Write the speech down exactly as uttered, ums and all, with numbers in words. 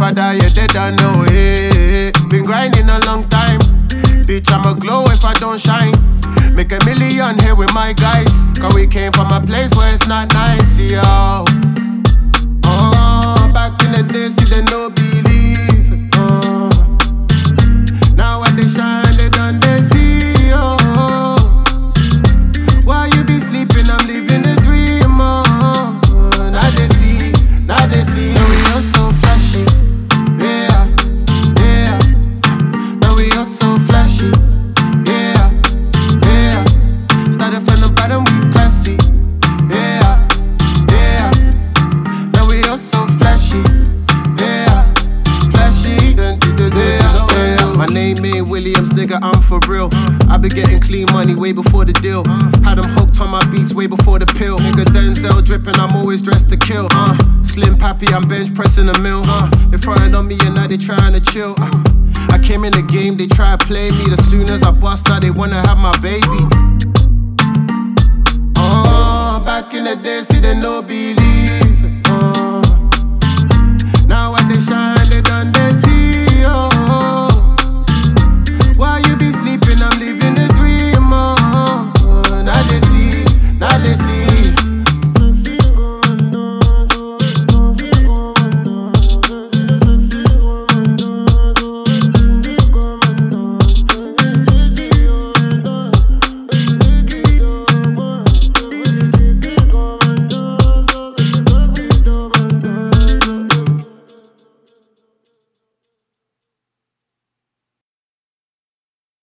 I die, yeah, they don't know it. Been grinding a long time. Bitch, I'ma glow if I don't shine. Make a million here with my guys. Cause we came from a place where it's not nice, yo. Oh, back in the day, see they no believe. Oh, now when they shine, they done they see, oh. While you be sleeping, I'm living the dream, oh. Now they see, now they see. Now we all so flashy, yeah, yeah. Now we all so flashy, yeah, yeah. Started from the bottom, we classy, yeah, yeah. Now we all so flashy, yeah, flashy, yeah, yeah. My name ain't Williams, nigga, I'm for real. I been getting clean money way before the deal. Had them hooked on my beats way before the pill. Nigga Denzel dripping, I'm always dressed to kill. Uh, Slim Pappy, I'm bench pressing a mill. Uh, they frontin' on me and now they trying to chill. Uh, I came in the game, they try to play me. As soon as I bust, now they wanna have my baby. Oh, back in the day, see they no believe.